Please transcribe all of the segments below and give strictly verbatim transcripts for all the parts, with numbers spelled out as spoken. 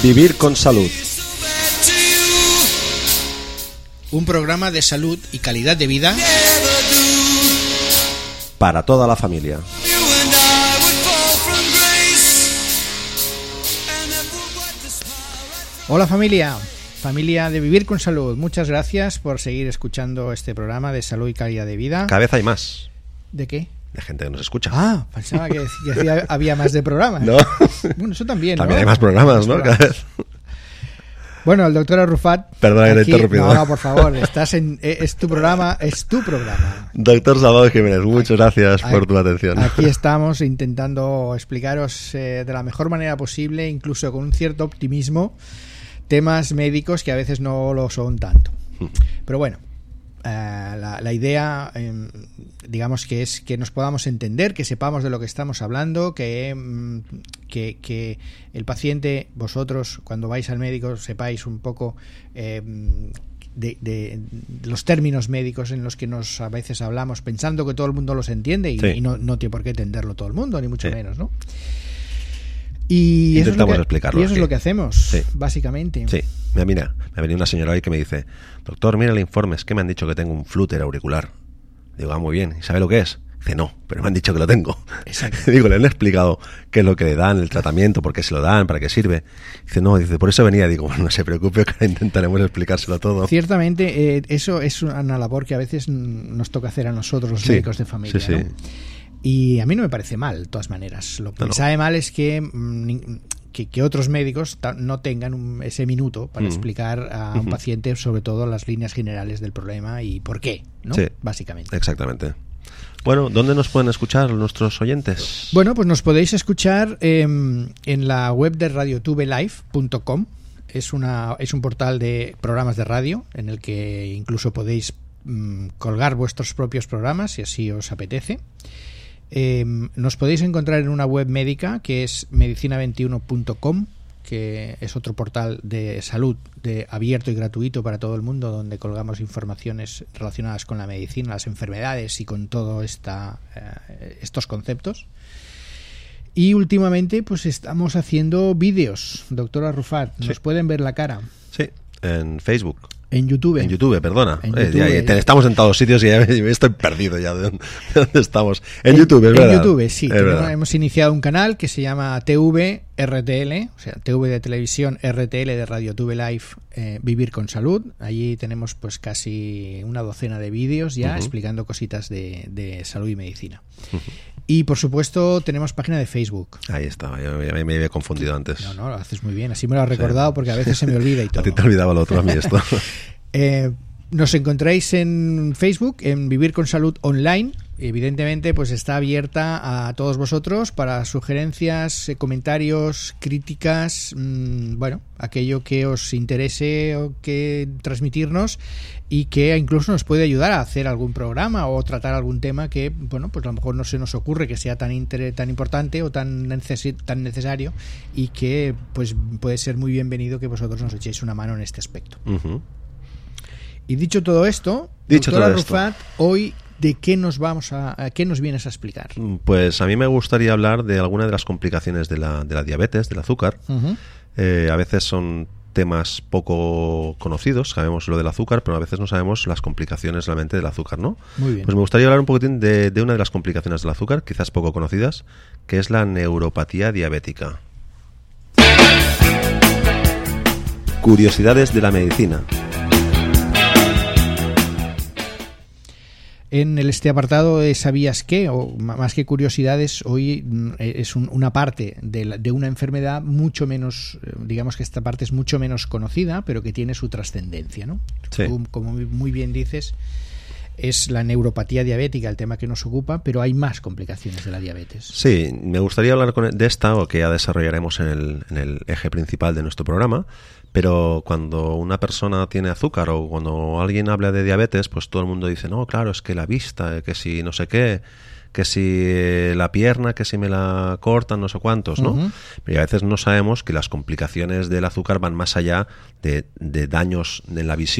Vivir con salud. Un programa de salud y calidad de vida para toda la familia. Hola familia, familia de Vivir con Salud. Muchas gracias por seguir escuchando este programa de salud y calidad de vida. Cada vez hay más. ¿De qué? De gente que nos escucha. Ah, pensaba que, que había más de programas. No. Bueno, eso también, ¿no? También hay más programas, ¿no? Cada vez. Bueno, el doctor Arrufat. Perdona que te he interrumpido. No, no, por favor, estás en, es tu programa, es tu programa. Doctor Salvador Jiménez, muchas gracias aquí, por tu atención. Aquí estamos intentando explicaros eh, de la mejor manera posible, incluso con un cierto optimismo, temas médicos que a veces no lo son tanto. Pero bueno, eh, la, la idea, eh, digamos que es que nos podamos entender, que sepamos de lo que estamos hablando, que, que, que el paciente, vosotros, cuando vais al médico, sepáis un poco eh, de, de, de los términos médicos en los que nos a veces hablamos, pensando que todo el mundo los entiende y, sí. y no, no tiene por qué entenderlo todo el mundo, ni mucho sí. menos, ¿no? Y eso, es lo que, explicarlo y eso es lo que hacemos, sí. básicamente. Sí, mira, mira, me ha venido una señora hoy que me dice: doctor, mira el informe, es que me han dicho que tengo un flúter auricular. Digo, ah, muy bien, ¿y sabe lo que es? Dice, no, pero me han dicho que lo tengo. Exacto. Digo, le han explicado qué es lo que le dan, el tratamiento, por qué se lo dan, para qué sirve. Dice, no, dice, por eso venía. Digo, bueno, no se preocupe, que intentaremos explicárselo todo. Ciertamente, eh, eso es una labor que a veces nos toca hacer a nosotros, los sí, médicos de familia, sí, sí. ¿no? Y a mí no me parece mal, de todas maneras. Lo que no, me sabe no. mal es que, que, que otros médicos no tengan un, ese minuto para mm. explicar a un uh-huh. paciente sobre todo las líneas generales del problema y por qué, ¿no? Sí, básicamente. Exactamente. Bueno, ¿dónde nos pueden escuchar nuestros oyentes? Bueno, pues nos podéis escuchar eh, en la web de radiotubelive punto com. Es, una, es un portal de programas de radio en el que incluso podéis mm, colgar vuestros propios programas si así os apetece. Eh, nos podéis encontrar en una web médica que es medicina veintiuno punto com, que es otro portal de salud de abierto y gratuito para todo el mundo, donde colgamos informaciones relacionadas con la medicina, las enfermedades y con todo esta, eh, estos conceptos. Y últimamente pues estamos haciendo vídeos, doctor Arrufat, nos sí. pueden ver la cara. Sí, en Facebook. En YouTube. En YouTube, perdona. En eh, YouTube, ya, ya, estamos en todos sitios y ya estoy perdido ya de dónde, de dónde estamos. En, en YouTube, es en verdad. En YouTube, sí. Tenemos, hemos iniciado un canal que se llama T V R T L, o sea, T V de televisión, R T L de Radio Tube Live, eh, Vivir con Salud. Allí tenemos pues casi una docena de vídeos ya uh-huh. explicando cositas de, de salud y medicina. Uh-huh. Y por supuesto tenemos página de Facebook. Ahí está, yo me, me había confundido antes. No, no, lo haces muy bien, así me lo has recordado sí. porque a veces se me olvida y todo. A ti te olvidaba lo otro, a mí esto. eh, nos encontráis en Facebook, en Vivir con Salud Online. Evidentemente pues está abierta a todos vosotros para sugerencias, comentarios, críticas, mmm, bueno, aquello que os interese o que transmitirnos y que incluso nos puede ayudar a hacer algún programa o tratar algún tema que, bueno, pues a lo mejor no se nos ocurre que sea tan inter- tan importante o tan, neces- tan necesario y que pues puede ser muy bienvenido que vosotros nos echéis una mano en este aspecto. Uh-huh. Y dicho todo esto, dicho doctora todo esto. Arrufat, hoy ¿de qué nos vamos a, a qué nos vienes a explicar? Pues a mí me gustaría hablar de alguna de las complicaciones de la, de la diabetes, del azúcar. Uh-huh. Eh, a veces son temas poco conocidos, sabemos lo del azúcar, pero a veces no sabemos las complicaciones realmente del azúcar, ¿no? Muy bien. Pues me gustaría hablar un poquitín de, de una de las complicaciones del azúcar, quizás poco conocidas, que es la neuropatía diabética. Curiosidades de la medicina. En el, este apartado de ¿sabías qué? O más que curiosidades, hoy es un, una parte de, la, de una enfermedad mucho menos, digamos que esta parte es mucho menos conocida, pero que tiene su trascendencia, ¿no? Sí. Tú, como muy bien dices, es la neuropatía diabética el tema que nos ocupa, pero hay más complicaciones de la diabetes. Sí, me gustaría hablar con, de esta, o que ya desarrollaremos en el, en el eje principal de nuestro programa. Pero cuando una persona tiene azúcar o cuando alguien habla de diabetes, pues todo el mundo dice, no, claro, es que la vista, que si no sé qué, que si la pierna, que si me la cortan, no sé cuántos, ¿no? Uh-huh. Pero a veces no sabemos que las complicaciones del azúcar van más allá de, de daños en la visión,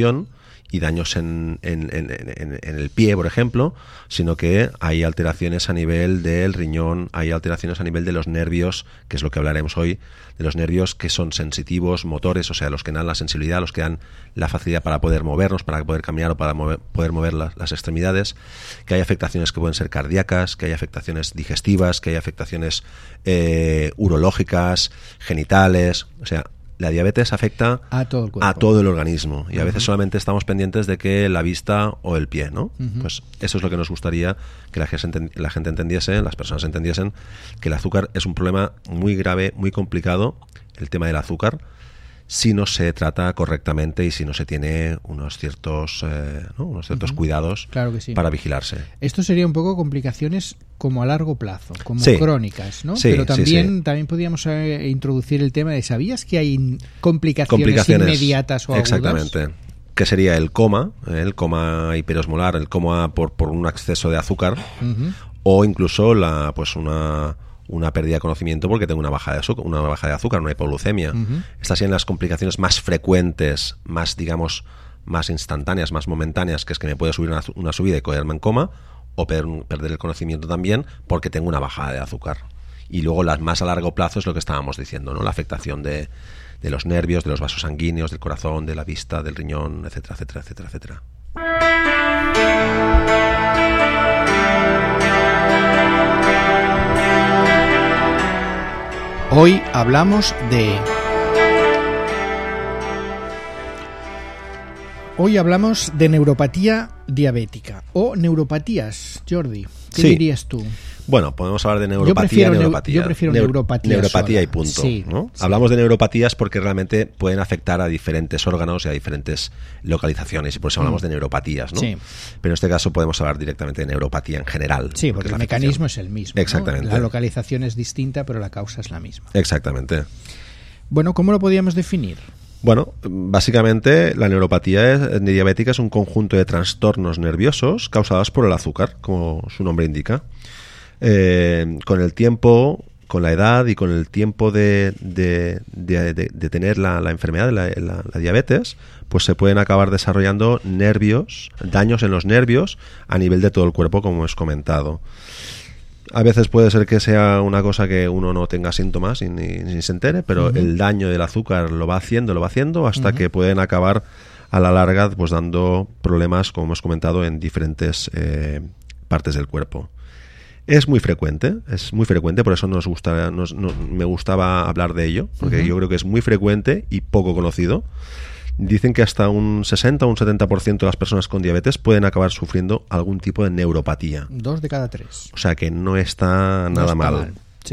y daños en, en, en, en, en el pie, por ejemplo, sino que hay alteraciones a nivel del riñón, hay alteraciones a nivel de los nervios, que es lo que hablaremos hoy, de los nervios que son sensitivos, motores, o sea, los que dan la sensibilidad, los que dan la facilidad para poder movernos, para poder caminar o para mover, poder mover las, las extremidades, que hay afectaciones que pueden ser cardíacas, que hay afectaciones digestivas, que hay afectaciones eh, urológicas, genitales, o sea, la diabetes afecta a todo el cuerpo, a todo el organismo, y a veces uh-huh. solamente estamos pendientes de que la vista o el pie, ¿no? Uh-huh. Pues eso es lo que nos gustaría que la gente, la gente entendiese, las personas entendiesen, que el azúcar es un problema muy grave, muy complicado, el tema del azúcar, si no se trata correctamente y si no se tiene unos ciertos, eh, ¿no? unos ciertos uh-huh. cuidados claro que sí. para vigilarse. Esto sería un poco complicaciones como a largo plazo, como sí. crónicas, ¿no? Sí, Pero también, sí, sí. también podríamos eh, introducir el tema de, ¿sabías que hay complicaciones, complicaciones inmediatas o agudas? Exactamente. Que sería el coma, el coma hiperosmolar, el coma por, por un exceso de azúcar, uh-huh. o incluso la pues una... una pérdida de conocimiento porque tengo una baja de azúcar, una baja de azúcar, una hipoglucemia. Uh-huh. Estas serían las complicaciones más frecuentes, más, digamos, más instantáneas, más momentáneas, que es que me puede subir una, una subida y quedarme en coma, o per, perder el conocimiento también porque tengo una bajada de azúcar. Y luego las más a largo plazo es lo que estábamos diciendo, ¿no? La afectación de, de los nervios, de los vasos sanguíneos, del corazón, de la vista, del riñón, etcétera, etcétera, etcétera, etcétera. Hoy hablamos de... Hoy hablamos de neuropatía diabética o neuropatías, Jordi. ¿Qué sí. dirías tú? Bueno, podemos hablar de neuropatía, yo neuropatía. Yo prefiero Neur neuropatía Neuropatía sola. y punto. Sí, ¿no? sí. Hablamos de neuropatías porque realmente pueden afectar a diferentes órganos y a diferentes localizaciones, y por eso hablamos mm. de neuropatías, ¿no? Sí. Pero en este caso podemos hablar directamente de neuropatía en general. Sí, porque el mecanismo es el mismo. Exactamente. ¿no? La localización es distinta, pero la causa es la misma. Exactamente. Bueno, ¿cómo lo podríamos definir? Bueno, básicamente la neuropatía diabética es un conjunto de trastornos nerviosos causados por el azúcar, como su nombre indica. Eh, con el tiempo, con la edad y con el tiempo de, de, de, de, de tener la, la enfermedad, la, la, la diabetes, pues se pueden acabar desarrollando nervios, daños en los nervios a nivel de todo el cuerpo, como os he comentado. A veces puede ser que sea una cosa que uno no tenga síntomas y ni, ni se entere, pero uh-huh. el daño del azúcar lo va haciendo, lo va haciendo, hasta uh-huh. que pueden acabar a la larga pues dando problemas, como hemos comentado, en diferentes eh, partes del cuerpo. Es muy frecuente, es muy frecuente, por eso nos gusta, nos, nos, me gustaba hablar de ello, porque uh-huh. yo creo que es muy frecuente y poco conocido. Dicen que hasta un sesenta o un setenta por ciento de las personas con diabetes pueden acabar sufriendo algún tipo de neuropatía. Dos de cada tres. O sea que no está no nada está mal. mal. Sí.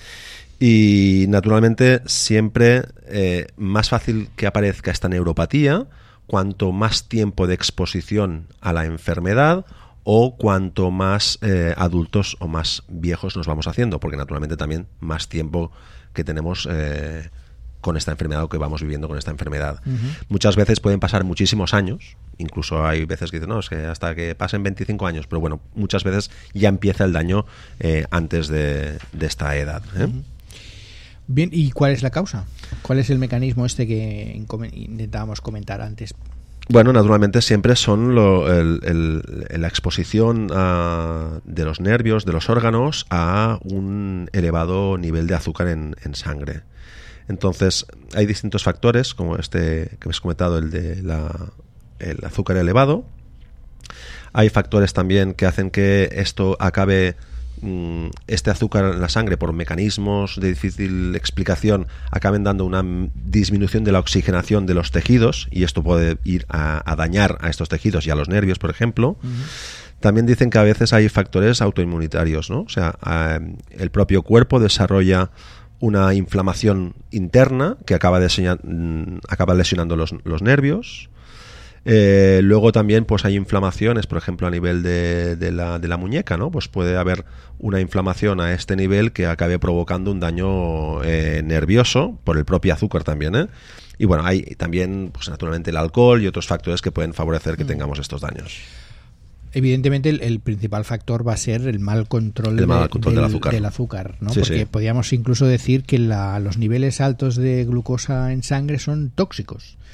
Y naturalmente siempre eh, más fácil que aparezca esta neuropatía cuanto más tiempo de exposición a la enfermedad o cuanto más eh, adultos o más viejos nos vamos haciendo, porque naturalmente también más tiempo que tenemos eh, con esta enfermedad o que vamos viviendo con esta enfermedad. Uh-huh. Muchas veces pueden pasar muchísimos años, incluso hay veces que dicen, no, es que hasta que pasen veinticinco años, pero bueno, muchas veces ya empieza el daño eh, antes de, de esta edad. ¿eh? Uh-huh. Bien, ¿y cuál es la causa? ¿Cuál es el mecanismo este que intentábamos comentar antes? Bueno, naturalmente siempre son lo, el, el, la exposición a, de los nervios, de los órganos, a un elevado nivel de azúcar en, en sangre. Entonces, hay distintos factores, como este que me has comentado, el de la, el azúcar elevado. Hay factores también que hacen que esto acabe, mmm, este azúcar en la sangre, por mecanismos de difícil explicación, acaben dando una disminución de la oxigenación de los tejidos, y esto puede ir a, a dañar a estos tejidos y a los nervios, por ejemplo. Uh-huh. También dicen que a veces hay factores autoinmunitarios, ¿no? O sea, eh, el propio cuerpo desarrolla una inflamación interna que acaba, diseña, acaba lesionando los, los nervios. Eh, luego también pues hay inflamaciones, por ejemplo, a nivel de, de, la, de la muñeca, ¿no? Pues puede haber una inflamación a este nivel que acabe provocando un daño eh, nervioso por el propio azúcar también, ¿eh? Y bueno, hay también, pues naturalmente, el alcohol y otros factores que pueden favorecer que mm. tengamos estos daños. Evidentemente el, el principal factor va a ser el mal control, el mal de, control del, del azúcar, del azúcar, ¿no? Sí, Porque sí. podríamos incluso decir que la, los niveles altos de glucosa en sangre son tóxicos,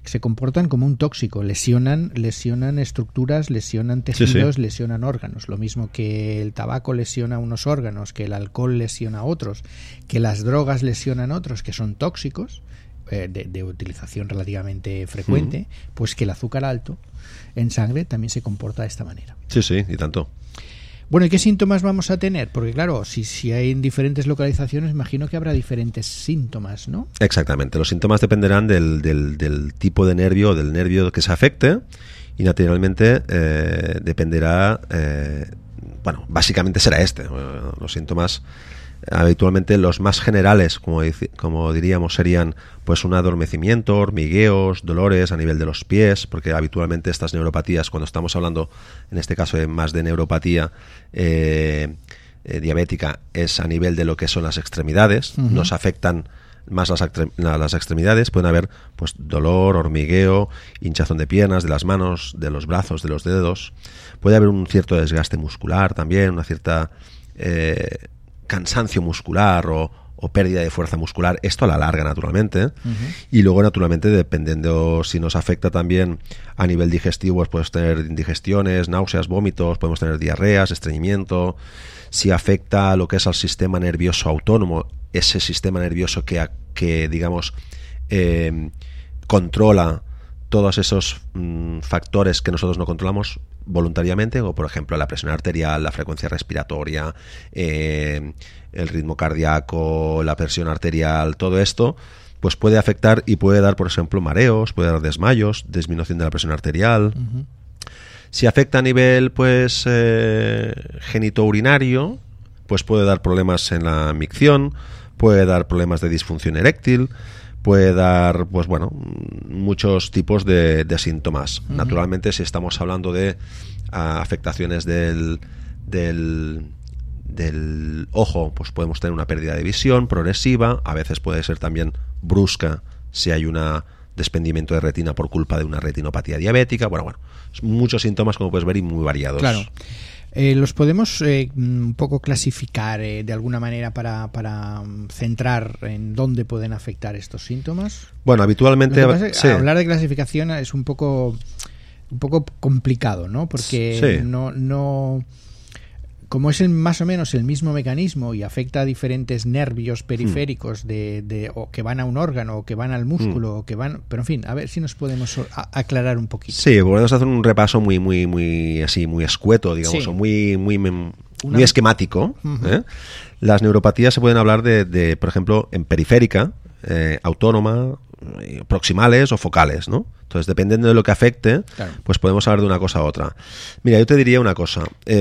se comportan como un tóxico, lesionan, lesionan estructuras, lesionan tejidos, sí, sí. lesionan órganos. Lo mismo que el tabaco lesiona unos órganos, que el alcohol lesiona otros, que las drogas lesionan otros, que son tóxicos, eh, de, de utilización relativamente frecuente, mm. pues que el azúcar alto en sangre también se comporta de esta manera. Sí, sí, y tanto. Bueno, ¿y qué síntomas vamos a tener? Porque claro, si, si hay en diferentes localizaciones, imagino que habrá diferentes síntomas, ¿no? Exactamente, los síntomas dependerán del, del, del tipo de nervio, del nervio que se afecte, y naturalmente eh, dependerá, eh, bueno, básicamente será este. Los síntomas habitualmente los más generales, como, como diríamos, serían pues un adormecimiento, hormigueos, dolores a nivel de los pies, porque habitualmente estas neuropatías, cuando estamos hablando en este caso de más de neuropatía eh, eh, diabética, es a nivel de lo que son las extremidades. Uh-huh. Nos afectan más las, las extremidades, pueden haber pues dolor, hormigueo, hinchazón de piernas, de las manos, de los brazos, de los dedos. Puede haber un cierto desgaste muscular también, una cierta eh, cansancio muscular o, o pérdida de fuerza muscular, esto a la larga naturalmente. Uh-huh. Y luego naturalmente dependiendo si nos afecta también a nivel digestivo, pues podemos tener indigestiones, náuseas, vómitos, podemos tener diarreas, estreñimiento. Si afecta a lo que es al sistema nervioso autónomo, ese sistema nervioso que, que digamos eh, controla todos esos mmm, factores que nosotros no controlamos voluntariamente, o por ejemplo la presión arterial, la frecuencia respiratoria, eh, el ritmo cardíaco, la presión arterial, todo esto pues puede afectar y puede dar, por ejemplo, mareos, puede dar desmayos, disminución de la presión arterial. Uh-huh. Si afecta a nivel pues eh, genitourinario, pues puede dar problemas en la micción, puede dar problemas de disfunción eréctil, puede dar, pues bueno, muchos tipos de, de síntomas. Uh-huh. Naturalmente, si estamos hablando de uh, afectaciones del, del, del ojo, pues podemos tener una pérdida de visión progresiva, a veces puede ser también brusca si hay un desprendimiento de retina por culpa de una retinopatía diabética. Bueno, bueno, muchos síntomas, como puedes ver, y muy variados. Claro. Eh, ¿Los podemos eh, un poco clasificar eh, de alguna manera para, para centrar en dónde pueden afectar estos síntomas? Bueno, habitualmente... Lo que pasa es que sí. Hablar de clasificación es un poco, un poco complicado, ¿no? Porque sí. no... no como es el, más o menos el mismo mecanismo y afecta a diferentes nervios periféricos mm. de, de, o que van a un órgano o que van al músculo mm. o que van... Pero en fin, a ver si nos podemos a, aclarar un poquito. Sí, podemos hacer un repaso muy muy muy así muy escueto, digamos, sí. o muy muy muy Una... esquemático. Uh-huh. ¿eh? Las neuropatías se pueden hablar de, de por ejemplo, en periférica, eh, autónoma, eh, proximales o focales, ¿no? Entonces, dependiendo de lo que afecte, claro. pues podemos hablar de una cosa a otra. Mira, yo te diría una cosa.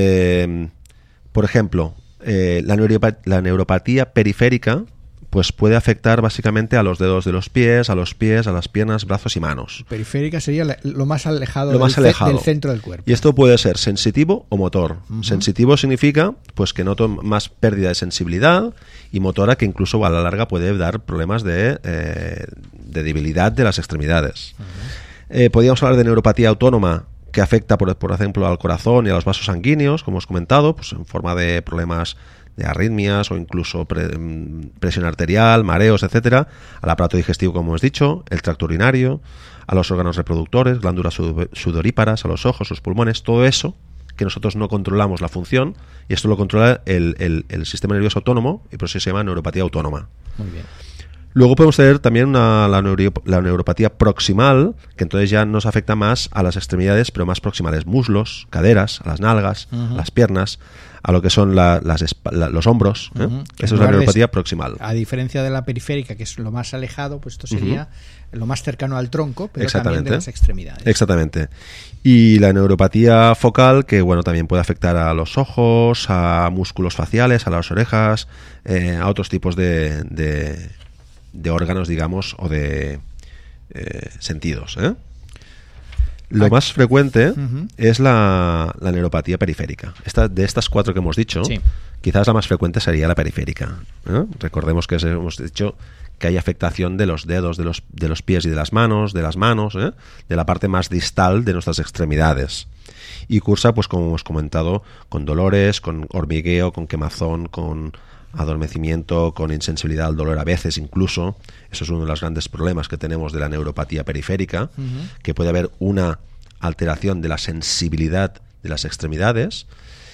Eh, Por ejemplo, eh, la, neuropatía, la neuropatía periférica pues puede afectar básicamente a los dedos de los pies, a los pies, a las piernas, brazos y manos. Periférica sería lo más alejado, lo más del, alejado. del centro del cuerpo. Y esto puede ser sensitivo o motor. Uh-huh. Sensitivo significa pues que noto más pérdida de sensibilidad, y motora, que incluso a la larga puede dar problemas de, eh, de debilidad de las extremidades. Uh-huh. Eh, podríamos hablar de neuropatía autónoma, que afecta, por, por ejemplo, al corazón y a los vasos sanguíneos, como hemos comentado, pues en forma de problemas de arritmias o incluso pre, presión arterial, mareos, etcétera, al aparato digestivo, como hemos dicho, el tracto urinario, a los órganos reproductores, glándulas sudoríparas, a los ojos, los pulmones, todo eso que nosotros no controlamos la función, y esto lo controla el, el, el sistema nervioso autónomo, y por eso se llama neuropatía autónoma. Muy bien. Luego podemos tener también una, la, neuro, la neuropatía proximal, que entonces ya nos afecta más a las extremidades, pero más proximales, muslos, caderas, a las nalgas, uh-huh. a las piernas, a lo que son la, las, la, los hombros. ¿eh? Uh-huh. Eso es la neuropatía de, proximal. A diferencia de la periférica, que es lo más alejado, pues esto sería uh-huh. lo más cercano al tronco, pero también de las extremidades. Exactamente. Y la neuropatía focal, que bueno, también puede afectar a los ojos, a músculos faciales, a las orejas, eh, a otros tipos de... de de órganos, digamos, o de eh, sentidos. ¿eh? Lo más frecuente uh-huh. es la, la neuropatía periférica. Esta, de estas cuatro que hemos dicho, sí. quizás la más frecuente sería la periférica. ¿eh? Recordemos que hemos dicho que hay afectación de los dedos, de los, de los pies y de las manos, de las manos, ¿eh? de la parte más distal de nuestras extremidades. Y cursa, pues como hemos comentado, con dolores, con hormigueo, con quemazón, con adormecimiento, con insensibilidad al dolor a veces incluso. Eso es uno de los grandes problemas que tenemos de la neuropatía periférica, uh-huh. que puede haber una alteración de la sensibilidad de las extremidades.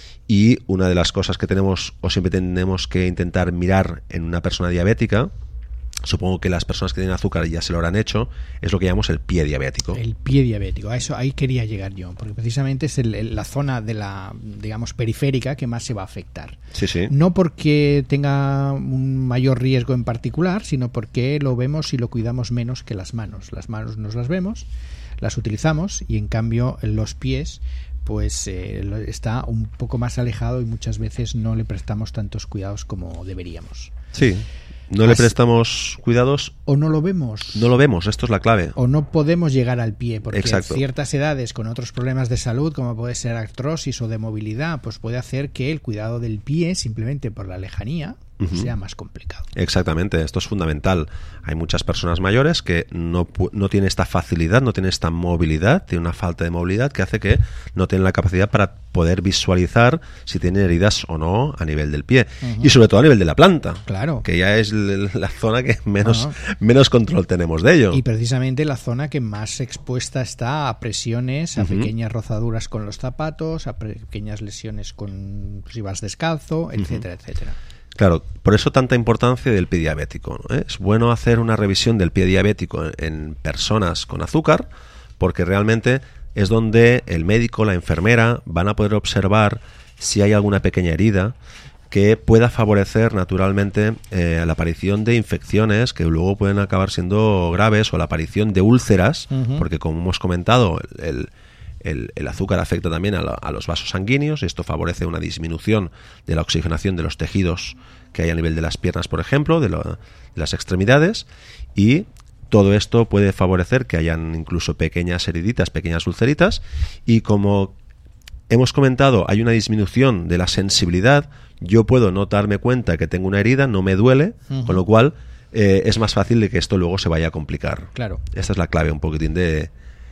Y una de las cosas que tenemos o siempre tenemos que intentar mirar en una persona diabética, supongo que las personas que tienen azúcar ya se lo habrán hecho, es lo que llamamos el pie diabético. El pie diabético, a eso ahí quería llegar yo, porque precisamente es el, el, la zona de la, digamos, periférica que más se va a afectar. Sí, sí. No porque tenga un mayor riesgo en particular, sino porque lo vemos y lo cuidamos menos que las manos. Las manos nos las vemos, las utilizamos, y en cambio los pies pues eh, está un poco más alejado y muchas veces no le prestamos tantos cuidados como deberíamos. Sí. No le prestamos cuidados. O no lo vemos. No lo vemos, esto es la clave. O no podemos llegar al pie, porque Exacto. ciertas edades con otros problemas de salud, como puede ser artrosis o de movilidad, pues puede hacer que el cuidado del pie, simplemente por la lejanía, uh-huh. sea más complicado. Exactamente, esto es fundamental. Hay muchas personas mayores que no, no tienen esta facilidad, no tienen esta movilidad, tienen una falta de movilidad que hace que no tienen la capacidad para poder visualizar si tienen heridas o no a nivel del pie. Uh-huh. Y sobre todo a nivel de la planta. Claro. Que ya es la zona que menos, uh-huh. menos control tenemos de ello. Y precisamente la zona que más expuesta está a presiones, a uh-huh. pequeñas rozaduras con los zapatos, a pequeñas lesiones con si vas descalzo, etcétera, uh-huh. etcétera. Claro, por eso tanta importancia del pie diabético, ¿no? Es bueno hacer una revisión del pie diabético en, en personas con azúcar, porque realmente es donde el médico, la enfermera van a poder observar si hay alguna pequeña herida que pueda favorecer naturalmente eh, la aparición de infecciones que luego pueden acabar siendo graves, o la aparición de úlceras, uh-huh. porque como hemos comentado, el, el, el azúcar afecta también a, la, a los vasos sanguíneos, y esto favorece una disminución de la oxigenación de los tejidos que hay a nivel de las piernas, por ejemplo, de, lo, de las extremidades, y todo esto puede favorecer que hayan incluso pequeñas heriditas, pequeñas ulceritas, y como hemos comentado, hay una disminución de la sensibilidad. Yo puedo no darme cuenta que tengo una herida, no me duele, uh-huh. con lo cual eh, es más fácil de que esto luego se vaya a complicar. Claro. Esta es la clave un poquitín de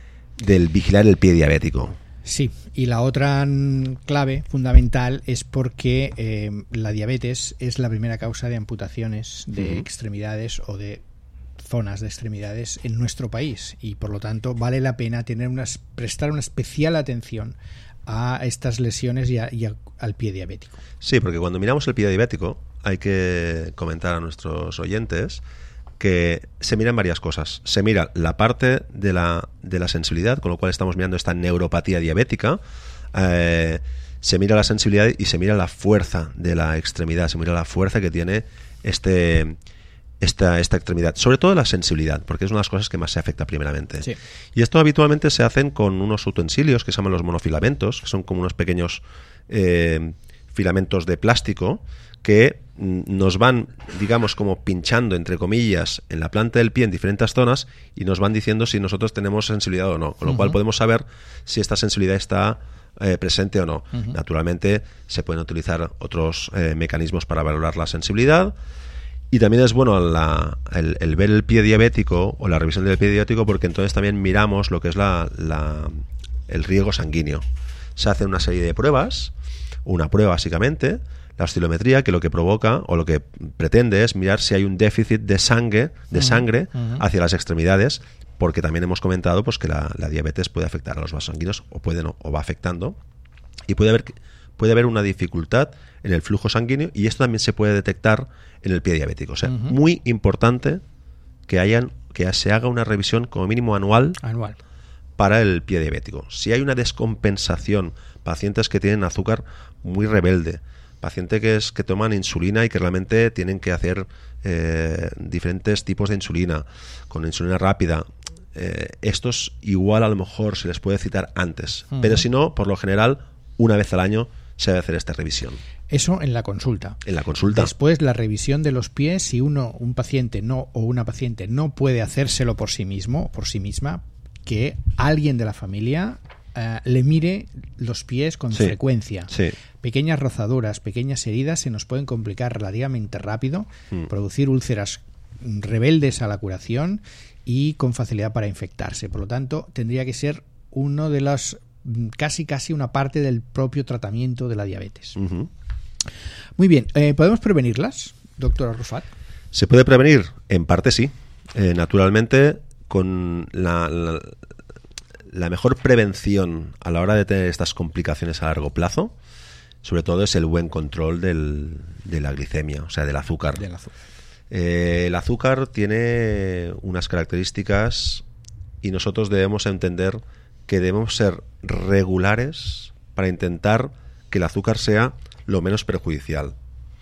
del vigilar el pie diabético. Sí, y la otra clave fundamental es porque eh, la diabetes es la primera causa de amputaciones de uh-huh. extremidades o de zonas de extremidades en nuestro país, y por lo tanto vale la pena tener unas, prestar una especial atención a estas lesiones y, a, y a, al pie diabético. Sí, porque cuando miramos el pie diabético hay que comentar a nuestros oyentes que se miran varias cosas. Se mira la parte de la, de la sensibilidad, con lo cual estamos mirando esta neuropatía diabética, eh, se mira la sensibilidad y se mira la fuerza de la extremidad, se mira la fuerza que tiene este... Esta, esta extremidad, sobre todo la sensibilidad, porque es una de las cosas que más se afecta primeramente. Sí. Y esto habitualmente se hacen con unos utensilios que se llaman los monofilamentos, que son como unos pequeños eh, filamentos de plástico que nos van, digamos, como pinchando, entre comillas, en la planta del pie en diferentes zonas, y nos van diciendo si nosotros tenemos sensibilidad o no, con lo uh-huh. cual podemos saber si esta sensibilidad está eh, presente o no. Uh-huh. Naturalmente se pueden utilizar otros eh, mecanismos para valorar la sensibilidad. Y también es bueno la, el, el ver el pie diabético o la revisión del pie diabético, porque entonces también miramos lo que es la, la, el riego sanguíneo. Se hacen una serie de pruebas, una prueba básicamente, la oscilometría, que lo que provoca o lo que pretende es mirar si hay un déficit de sangre, de sangre uh-huh. hacia las extremidades, porque también hemos comentado pues que la, la diabetes puede afectar a los vasos sanguíneos, o puede no, o va afectando, y puede haber puede haber una dificultad en el flujo sanguíneo, y esto también se puede detectar en el pie diabético. O sea, uh-huh. muy importante que hayan que se haga una revisión como mínimo anual, anual para el pie diabético. Si hay una descompensación, pacientes que tienen azúcar muy rebelde, pacientes que, es, que toman insulina y que realmente tienen que hacer eh, diferentes tipos de insulina, con insulina rápida, eh, estos igual a lo mejor se les puede citar antes, uh-huh. pero si no, por lo general, una vez al año se debe hacer esta revisión. Eso en la consulta. En la consulta. Después, la revisión de los pies, si uno, un paciente no o una paciente no puede hacérselo por sí mismo, por sí misma, que alguien de la familia eh, le mire los pies con sí, frecuencia. Sí. Pequeñas rozaduras, pequeñas heridas se nos pueden complicar relativamente rápido, mm. producir úlceras rebeldes a la curación y con facilidad para infectarse. Por lo tanto, tendría que ser uno de los casi casi una parte del propio tratamiento de la diabetes. Uh-huh. Muy bien, eh, ¿podemos prevenirlas, doctor Arrufat? ¿Se puede prevenir? En parte sí. Eh, naturalmente, con la, la, la mejor prevención a la hora de tener estas complicaciones a largo plazo, sobre todo es el buen control del, de la glicemia, o sea, del azúcar. Del azúcar. Eh, el azúcar tiene unas características y nosotros debemos entender que debemos ser regulares para intentar que el azúcar sea lo menos perjudicial.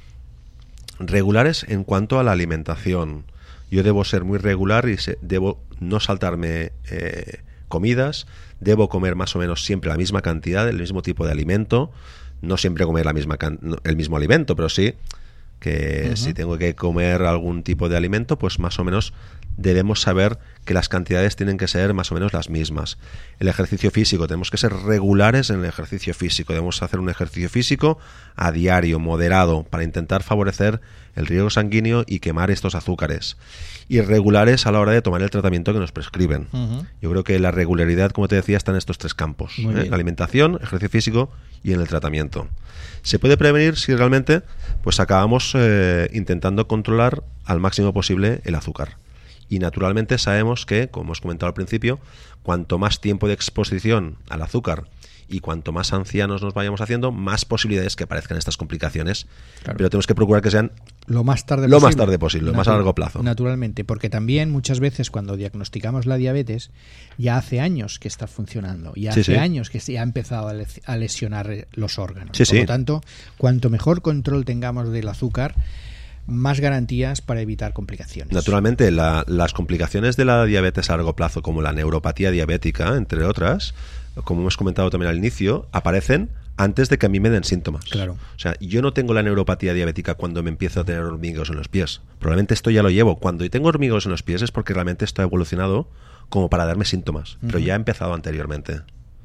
Regulares en cuanto a la alimentación. Yo debo ser muy regular y se, debo no saltarme eh, comidas, debo comer más o menos siempre la misma cantidad, el mismo tipo de alimento, no siempre comer la misma can- el mismo alimento, pero sí que uh-huh. si tengo que comer algún tipo de alimento, pues más o menos debemos saber que las cantidades tienen que ser más o menos las mismas. El ejercicio físico, tenemos que ser regulares en el ejercicio físico. Debemos hacer un ejercicio físico a diario, moderado, para intentar favorecer el riego sanguíneo y quemar estos azúcares. Y regulares a la hora de tomar el tratamiento que nos prescriben. Uh-huh. Yo creo que la regularidad, como te decía, está en estos tres campos. ¿eh? La alimentación, ejercicio físico y en el tratamiento. Se puede prevenir si realmente pues acabamos eh, intentando controlar al máximo posible el azúcar. Y naturalmente sabemos que, como hemos comentado al principio, cuanto más tiempo de exposición al azúcar y cuanto más ancianos nos vayamos haciendo, más posibilidades que aparezcan estas complicaciones. Claro. Pero tenemos que procurar que sean lo más tarde lo posible. más tarde posible, lo Natu- más a largo plazo. Naturalmente, porque también muchas veces cuando diagnosticamos la diabetes, ya hace años que está funcionando, ya sí, hace sí. años que ya ha empezado a, le- a lesionar los órganos. Sí, Por sí. lo tanto, cuanto mejor control tengamos del azúcar, más garantías para evitar complicaciones. Naturalmente, la, las complicaciones de la diabetes a largo plazo, como la neuropatía diabética, entre otras, como hemos comentado también al inicio, aparecen antes de que a mí me den síntomas. Claro. O sea, yo no tengo la neuropatía diabética cuando me empiezo a tener hormigueos en los pies. Probablemente esto ya lo llevo. Cuando tengo hormigueos en los pies es porque realmente esto ha evolucionado como para darme síntomas. Uh-huh. Pero ya ha empezado anteriormente.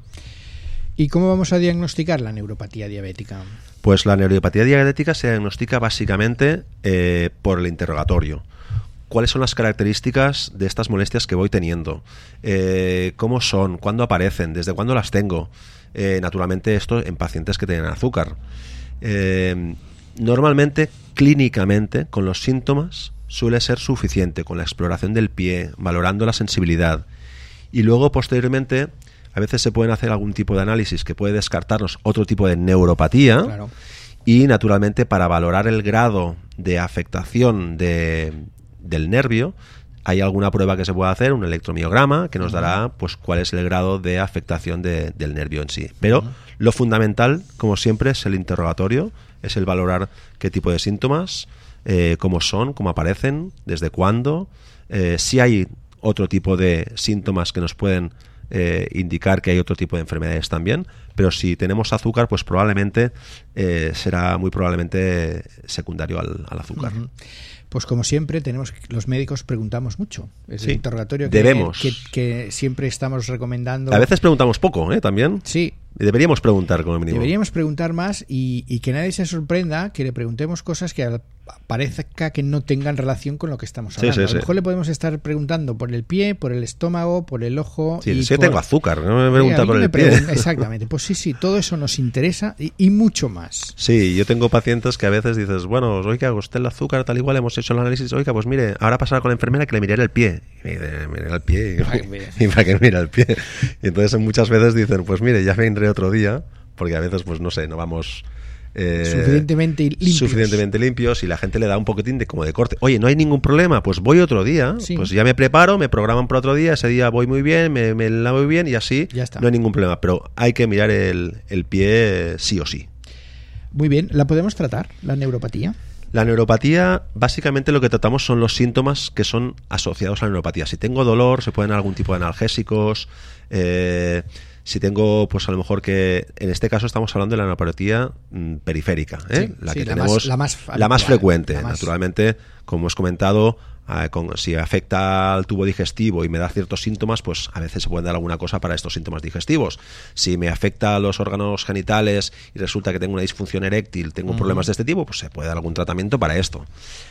¿Y cómo vamos a diagnosticar la neuropatía diabética? Pues la neuropatía diabética se diagnostica básicamente eh, por el interrogatorio. ¿Cuáles son las características de estas molestias que voy teniendo? Eh, ¿Cómo son? ¿Cuándo aparecen? ¿Desde cuándo las tengo? Eh, naturalmente esto en pacientes que tienen azúcar. Eh, normalmente, clínicamente, con los síntomas suele ser suficiente, con la exploración del pie, valorando la sensibilidad. Y luego, posteriormente, a veces se pueden hacer algún tipo de análisis que puede descartarnos otro tipo de neuropatía. Claro. Y, naturalmente, para valorar el grado de afectación de, del nervio, hay alguna prueba que se puede hacer, un electromiograma, que nos uh-huh. dará pues cuál es el grado de afectación de, del nervio en sí. Pero uh-huh. lo fundamental, como siempre, es el interrogatorio, es el valorar qué tipo de síntomas, eh, cómo son, cómo aparecen, desde cuándo, eh, si hay otro tipo de síntomas que nos pueden eh, indicar que hay otro tipo de enfermedades también, pero si tenemos azúcar, pues probablemente eh, será muy probablemente secundario al, al azúcar. Uh-huh. Pues como siempre, tenemos los médicos preguntamos mucho. Es sí, el interrogatorio que, debemos. Que, que siempre estamos recomendando. A veces preguntamos poco, ¿eh? También. Sí. Deberíamos preguntar como mínimo. Deberíamos preguntar más y, y que nadie se sorprenda que le preguntemos cosas que parezca que no tengan relación con lo que estamos hablando. Sí, sí, a lo sí. mejor le podemos estar preguntando por el pie, por el estómago, por el ojo. Sí, y sí, por... tengo azúcar, no me pregunta sí, por el pie. Pregun- exactamente. Pues sí, sí, todo eso nos interesa y, y mucho más. Sí, yo tengo pacientes que a veces dices, bueno, oiga, usted el azúcar tal igual, hemos hecho el análisis, oiga, pues mire, ahora pasará con la enfermera que le miraré el pie. Y me dice, mire el pie. ¿Y para qué mira el pie? Y entonces muchas veces dicen, pues mire, ya vendré otro día, porque a veces, pues no sé, no vamos eh, suficientemente limpios. suficientemente limpios y la gente le da un poquitín de como de corte. Oye, no hay ningún problema, pues voy otro día, sí. Pues ya me preparo, me programan para otro día, ese día voy muy bien, me, me lavo muy bien y así ya está. No hay ningún problema, pero hay que mirar el, el pie sí o sí. Muy bien, ¿la podemos tratar, la neuropatía? La neuropatía, básicamente lo que tratamos son los síntomas que son asociados a la neuropatía. Si tengo dolor, se pueden dar algún tipo de analgésicos. Eh, si tengo, pues a lo mejor que... En este caso estamos hablando de la neuropatía mm, periférica, ¿eh? Sí, la sí, que la tenemos... Más, la, más la más frecuente, la más... naturalmente, como hemos comentado... Eh, con, si afecta al tubo digestivo y me da ciertos síntomas, pues a veces se puede dar alguna cosa para estos síntomas digestivos. Si me afecta a los órganos genitales y resulta que tengo una disfunción eréctil, tengo uh-huh. problemas de este tipo, pues se puede dar algún tratamiento para esto.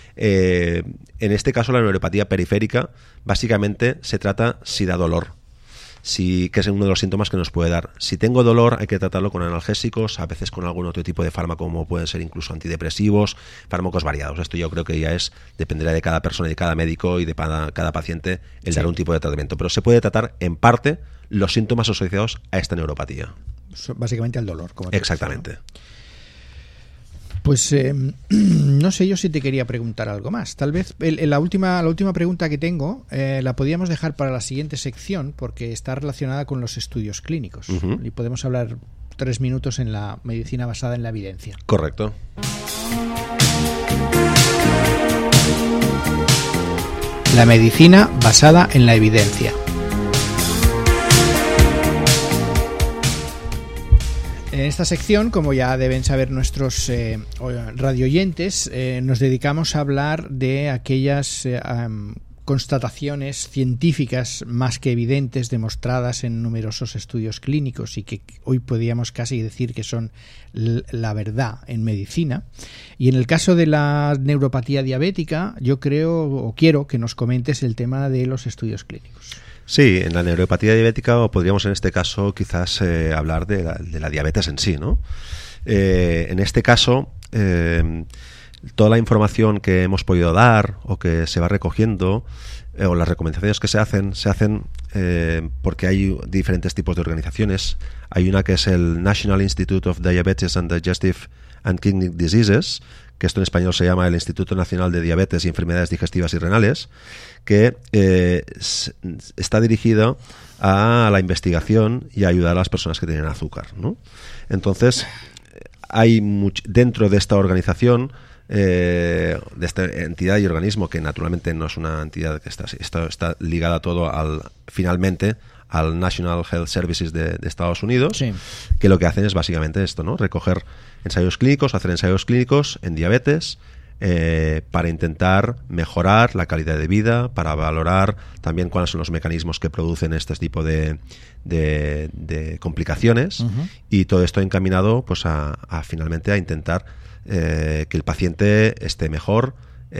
Eh, en este caso, la neuropatía periférica básicamente se trata si da dolor. si, que es uno de los síntomas que nos puede dar. Si tengo dolor, hay que tratarlo con analgésicos, a veces con algún otro tipo de fármaco, como pueden ser incluso antidepresivos, fármacos variados. Esto yo creo que ya es, dependerá de cada persona y de cada médico y de cada, cada paciente el sí. dar un tipo de tratamiento. Pero se puede tratar en parte los síntomas asociados a esta neuropatía. Básicamente al dolor. Como Exactamente. Dicho, ¿no? Pues eh, no sé yo si te quería preguntar algo más. Tal vez el, la, última, la última pregunta que tengo eh, la podíamos dejar para la siguiente sección porque está relacionada con los estudios clínicos. Uh-huh. Y podemos hablar tres minutos en la medicina basada en la evidencia. Correcto. La medicina basada en la evidencia. En esta sección, como ya deben saber nuestros eh, radioyentes, eh, nos dedicamos a hablar de aquellas eh, um, constataciones científicas más que evidentes, demostradas en numerosos estudios clínicos y que hoy podríamos casi decir que son l- la verdad en medicina. Y en el caso de la neuropatía diabética, yo creo o quiero que nos comentes el tema de los estudios clínicos. Sí, en la neuropatía diabética, o podríamos en este caso quizás eh, hablar de la, de la diabetes en sí, ¿no? Eh, en este caso, eh, toda la información que hemos podido dar o que se va recogiendo eh, o las recomendaciones que se hacen, se hacen eh, porque hay diferentes tipos de organizaciones. Hay una que es el National Institute of Diabetes and Digestive and Kidney Diseases, que esto en español se llama el Instituto Nacional de Diabetes y Enfermedades Digestivas y Renales, que eh, está dirigido a la investigación y a ayudar a las personas que tienen azúcar, ¿no? Entonces, hay much- dentro de esta organización, eh, de esta entidad y organismo, que naturalmente no es una entidad que está, está, está ligada todo al, finalmente, al National Health Services de, de Estados Unidos, sí. que lo que hacen es básicamente esto, ¿no? Recoger ensayos clínicos, hacer ensayos clínicos en diabetes, eh, para intentar mejorar la calidad de vida, para valorar también cuáles son los mecanismos que producen este tipo de, de, de complicaciones, uh-huh. y todo esto encaminado pues a, a finalmente a intentar eh, que el paciente esté mejor,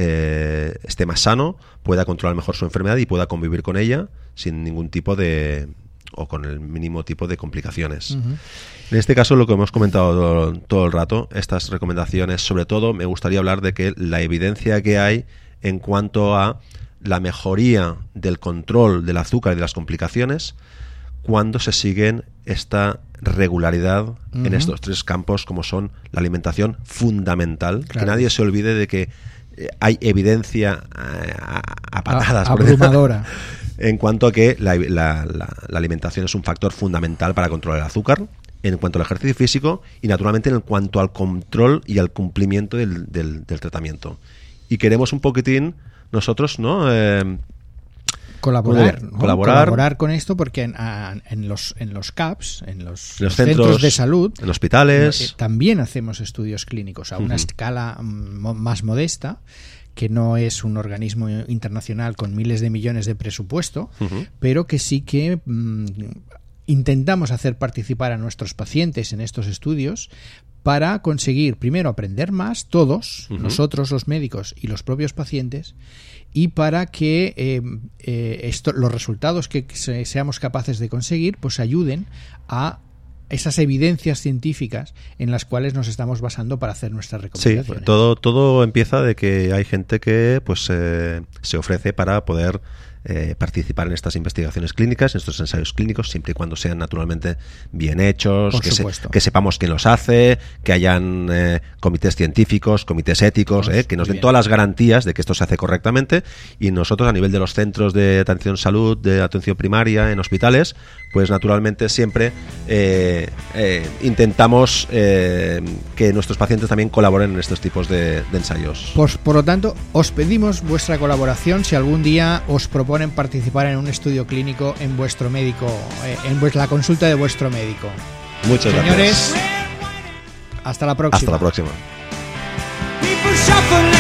eh, esté más sano, pueda controlar mejor su enfermedad y pueda convivir con ella sin ningún tipo de o con el mínimo tipo de complicaciones. Uh-huh. En este caso, lo que hemos comentado todo, todo el rato, estas recomendaciones, sobre todo me gustaría hablar de que la evidencia que hay en cuanto a la mejoría del control del azúcar y de las complicaciones cuando se siguen esta regularidad uh-huh. en estos tres campos, como son la alimentación fundamental, claro. que nadie se olvide de que hay evidencia a, a patadas, a, abrumadora, en cuanto a que la, la, la, la alimentación es un factor fundamental para controlar el azúcar, en cuanto al ejercicio físico y naturalmente en cuanto al control y al cumplimiento del, del, del tratamiento. Y queremos un poquitín nosotros, ¿no? Eh, Colaborar, ¿no? colaborar, colaborar con esto porque en, a, en los en los C A Ps, en los, los, los centros, centros de salud, en hospitales, eh, también hacemos estudios clínicos a una uh-huh. escala m- más modesta, que no es un organismo internacional con miles de millones de presupuesto, uh-huh. pero que sí que mm, intentamos hacer participar a nuestros pacientes en estos estudios para conseguir, primero, aprender más, todos, uh-huh. nosotros los médicos y los propios pacientes, y para que eh, eh, esto, los resultados que se, seamos capaces de conseguir pues ayuden a esas evidencias científicas en las cuales nos estamos basando para hacer nuestras recomendaciones. Sí, todo, todo empieza de que hay gente que pues eh, se ofrece para poder eh, participar en estas investigaciones clínicas, en estos ensayos clínicos, siempre y cuando sean naturalmente bien hechos, que, se, que sepamos quién los hace, que hayan eh, comités científicos, comités éticos, pues, eh, que nos den bien. Todas las garantías de que esto se hace correctamente, y nosotros a nivel de los centros de atención salud, de atención primaria, en hospitales, pues naturalmente siempre eh, eh, intentamos eh, que nuestros pacientes también colaboren en estos tipos de, de ensayos. Pues, por lo tanto, os pedimos vuestra colaboración si algún día os proponen participar en un estudio clínico en vuestro médico, eh, en vuestra, la consulta de vuestro médico. Muchas Señores, gracias. hasta la próxima. Hasta la próxima.